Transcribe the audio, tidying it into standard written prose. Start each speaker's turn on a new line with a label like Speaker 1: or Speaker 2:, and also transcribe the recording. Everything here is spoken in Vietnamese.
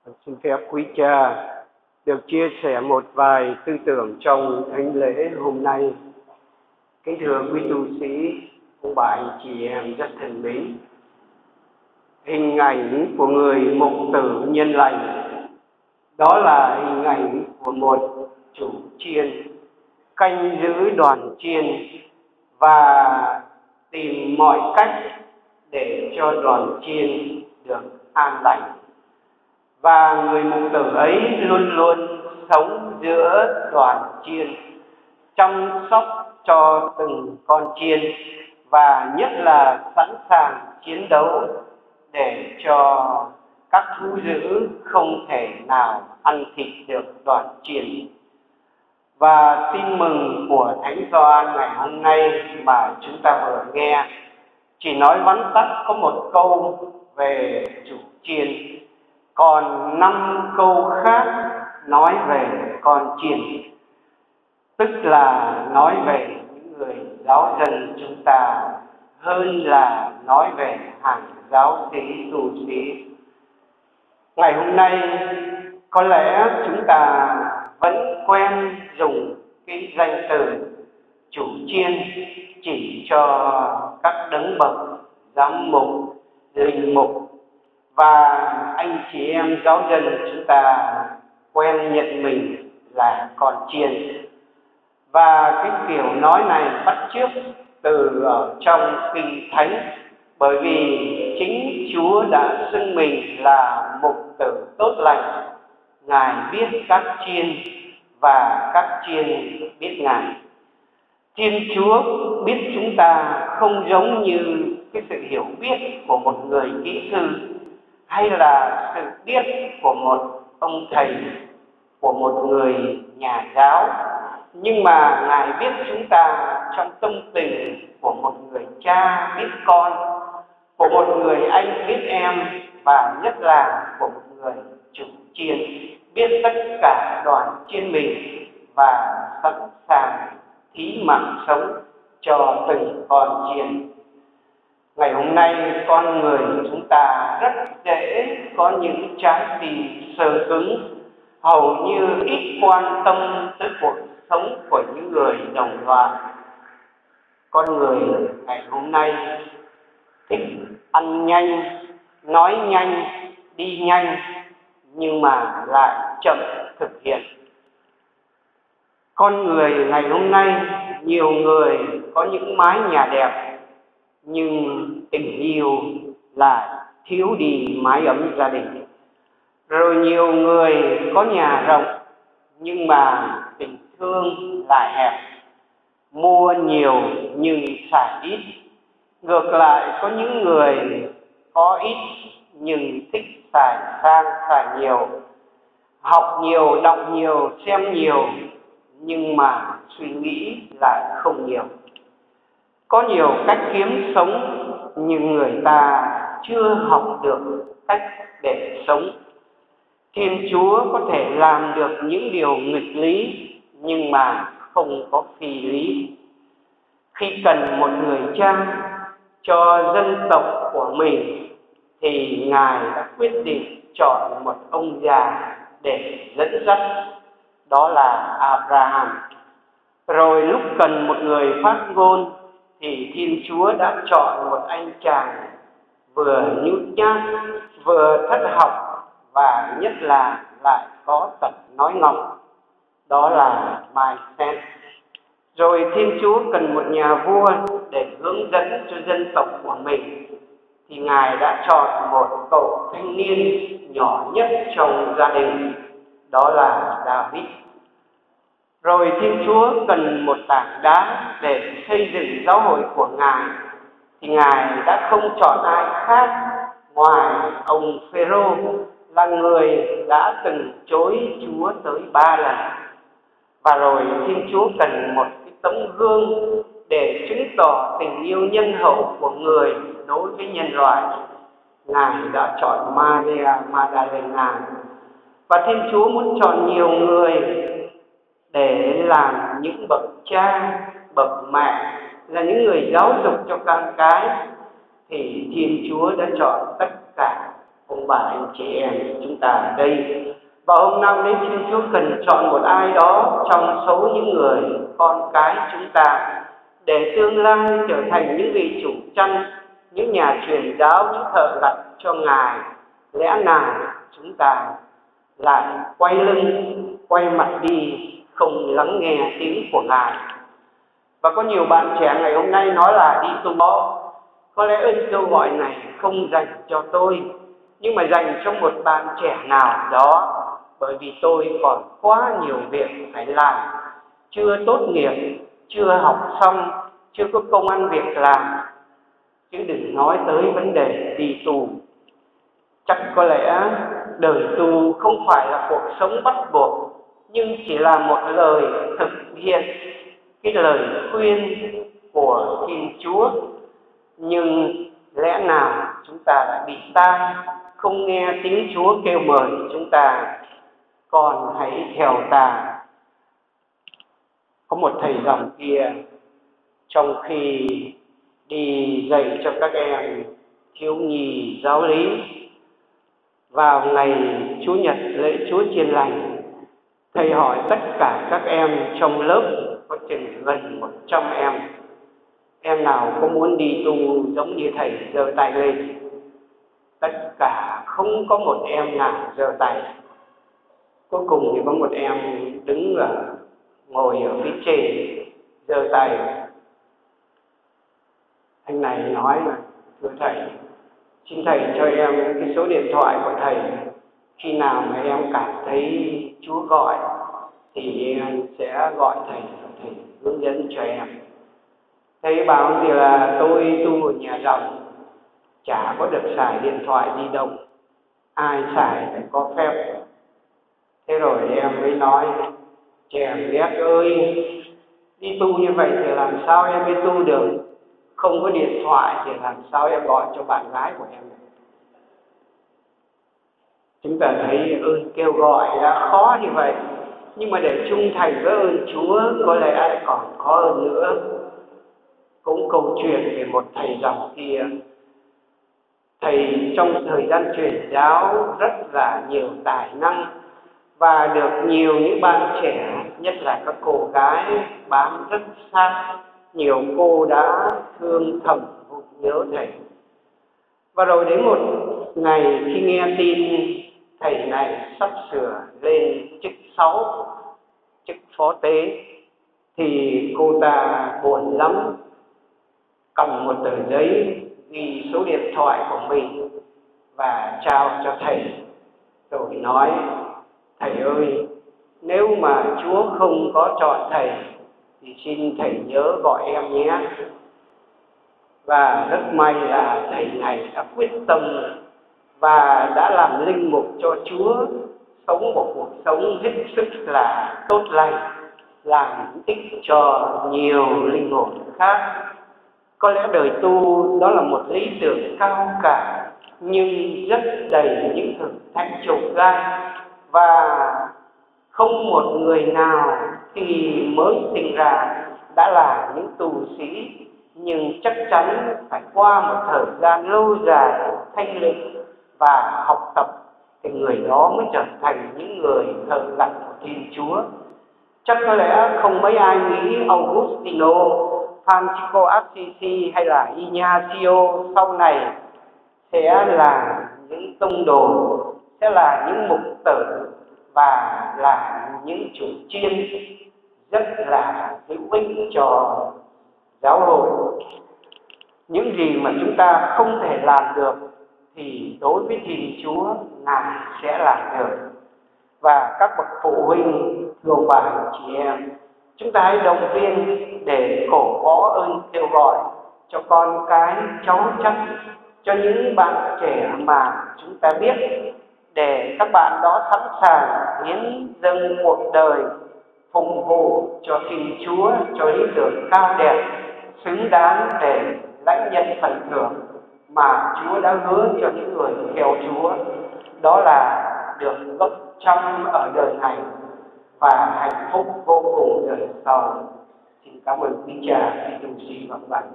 Speaker 1: Xin phép quý cha được chia sẻ một vài tư tưởng trong thánh lễ hôm nay. Kính thưa quý tu sĩ, ông bà anh chị em rất thân mến, hình ảnh của người mục tử nhân lành đó là hình ảnh của một chủ chiên canh giữ đoàn chiên và tìm mọi cách để cho đoàn chiên được an lành. Và người mục tử ấy luôn luôn sống giữa đoàn chiên, chăm sóc cho từng con chiên và nhất là sẵn sàng chiến đấu để cho các thú dữ không thể nào ăn thịt được đoàn chiên. Và tin mừng của Thánh Gioan ngày hôm nay mà chúng ta vừa nghe chỉ nói vắn tắt có một câu về chủ chiên, còn 5 câu khác nói về con chiên, tức là nói về những người giáo dân chúng ta hơn là nói về hàng giáo sĩ tu sĩ. Ngày hôm nay có lẽ chúng ta vẫn quen dùng cái danh từ chủ chiên chỉ cho các đấng bậc giám mục, linh mục, và anh chị em giáo dân chúng ta quen nhận mình là con chiên. Và cái kiểu nói này bắt chước từ ở trong Kinh Thánh, bởi vì chính Chúa đã xưng mình là mục tử tốt lành. Ngài biết các chiên và các chiên biết Ngài. Thiên Chúa biết chúng ta không giống như cái sự hiểu biết của một người kỹ sư hay là sự biết của một ông thầy, của một người nhà giáo, nhưng mà Ngài biết chúng ta trong tâm tình của một người cha biết con, của một người anh biết em, và nhất là của một người chủ chiên biết tất cả đoàn chiên mình và sẵn sàng thí mạng sống cho từng con chiên. Ngày hôm nay con người chúng ta rất dễ có những trái tim sơ cứng, hầu như ít quan tâm tới cuộc sống của những người đồng loại. Con người ngày hôm nay thích ăn nhanh, nói nhanh, đi nhanh, nhưng mà lại chậm thực hiện. Con người ngày hôm nay, nhiều người có những mái nhà đẹp, nhưng tình yêu lại thiếu đi mái ấm gia đình. Rồi nhiều người có nhà rộng, nhưng mà tình thương lại hẹp, mua nhiều nhưng xài ít. Ngược lại có những người có ít nhưng thích xài sang xài nhiều, học nhiều, đọc nhiều, xem nhiều, nhưng mà suy nghĩ lại không nhiều. Có nhiều cách kiếm sống nhưng người ta chưa học được cách để sống. Thiên Chúa có thể làm được những điều nghịch lý nhưng mà không có phi lý. Khi cần một người cha cho dân tộc của mình thì Ngài đã quyết định chọn một ông già để dẫn dắt, đó là Abraham. Rồi lúc cần một người phát ngôn thì Thiên Chúa đã chọn một anh chàng vừa nhút nhát, vừa thất học và nhất là lại có tật nói ngọng, đó là Mai-sét. Rồi Thiên Chúa cần một nhà vua để hướng dẫn cho dân tộc của mình thì Ngài đã chọn một cậu thanh niên nhỏ nhất trong gia đình, đó là David. Rồi Thiên Chúa cần một tảng đá để xây dựng giáo hội của Ngài thì Ngài đã không chọn ai khác ngoài ông Phêrô, là người đã từng chối Chúa tới 3 lần. Và rồi Thiên Chúa cần một cái tấm gương để chứng tỏ tình yêu nhân hậu của người đối với nhân loại. Ngài đã chọn Maria Magdalena. Và Thiên Chúa muốn chọn nhiều người để làm những bậc cha, bậc mẹ, là những người giáo dục cho con cái, thì Thiên Chúa đã chọn tất cả ông ông bà anh chị em chúng ta ở đây. Và hôm nay đến Thiên Chúa cần chọn một ai đó trong số những người con cái chúng ta để tương lai trở thành những vị chủ chăn, những nhà truyền giáo, những thợ lặt cho Ngài. Lẽ nào chúng ta lại quay lưng, quay mặt đi, không lắng nghe tiếng của Ngài? Và có nhiều bạn trẻ ngày hôm nay nói là đi tu bó. Có lẽ ơn kêu gọi này không dành cho tôi, nhưng mà dành cho một bạn trẻ nào đó, bởi vì tôi còn quá nhiều việc phải làm, chưa tốt nghiệp, chưa học xong, chưa có công ăn việc làm, chứ đừng nói tới vấn đề đi tu. Chắc có lẽ đời tu không phải là cuộc sống bắt buộc, nhưng chỉ là một lời thực hiện cái lời khuyên của Thiên Chúa. Nhưng lẽ nào chúng ta lại bị tai, không nghe tiếng Chúa kêu mời chúng ta, còn hãy theo ta. Có một thầy dòng kia, trong khi đi dạy cho các em thiếu nhi giáo lý, vào ngày Chủ nhật lễ Chúa Chiên Lành, thầy hỏi tất cả các em trong lớp, có chừng gần 100 em nào có muốn đi tu giống như thầy giơ tay lên. Tất cả không có một em nào giơ tay. Cuối cùng thì có một em đứng ngồi ở phía trên giơ tay. Anh này nói là: thưa thầy, xin thầy cho em cái số điện thoại của thầy. Khi nào mà em cảm thấy Chúa gọi thì em sẽ gọi thầy hướng dẫn cho em. Thầy bảo thì là tôi tu ở nhà dòng, chả có được xài điện thoại di động, ai xài phải có phép. Thế rồi em mới nói: chèm ghét ơi, đi tu như vậy thì làm sao em biết tu được? Không có điện thoại thì làm sao em gọi cho bạn gái của em? Chúng ta thấy ơn kêu gọi đã khó như vậy, nhưng mà để trung thành với ơn Chúa có lẽ lại còn khó hơn nữa. Cũng câu chuyện về một thầy dòng kia. Thầy trong thời gian truyền giáo rất là nhiều tài năng và được nhiều những bạn trẻ, nhất là các cô gái, bám rất sát. Nhiều cô đã thương thầm nhớ thầy. Và rồi đến một ngày khi nghe tin thầy này sắp sửa lên chức 6, chức phó tế, thì cô ta buồn lắm, cầm một tờ giấy ghi số điện thoại của mình và trao cho thầy, rồi nói: thầy ơi, nếu mà Chúa không có chọn thầy thì xin thầy nhớ gọi em nhé. Và rất may là thầy này đã quyết tâm và đã làm linh mục cho Chúa, sống một cuộc sống hết sức là tốt lành, làm ích cho nhiều linh hồn khác. Có lẽ đời tu đó là một lý tưởng cao cả, nhưng rất đầy những thử thách chông gai, và không một người nào khi mới sinh ra đã là những tu sĩ, nhưng chắc chắn phải qua một thời gian lâu dài thanh lĩnh và học tập thì người đó mới trở thành những người thợ lặt của Thiên Chúa. Chắc có lẽ không mấy ai nghĩ Augustino, Francisco Assisi hay là Ignacio sau này sẽ là những tông đồ, sẽ là những mục tử và là những chủ chiên rất là hữu ích cho giáo hội. Những gì mà chúng ta không thể làm được thì đối với Thiên Chúa Ngài sẽ làm được. Và các bậc phụ huynh, thương bà chị em, chúng ta hãy động viên để cổ võ ơn kêu gọi cho con cái, cháu chắc, cho những bạn trẻ mà chúng ta biết, để các bạn đó sẵn sàng hiến dâng cuộc đời phục vụ cho Thiên Chúa, cho lý tưởng cao đẹp, xứng đáng để lãnh nhận phần thưởng mà Chúa đã hứa cho những người theo Chúa. Đó là được gấp trăm ở đời này và hạnh phúc vô cùng đời sau. Xin cảm ơn quý cha, quý tu sĩ và các bạn.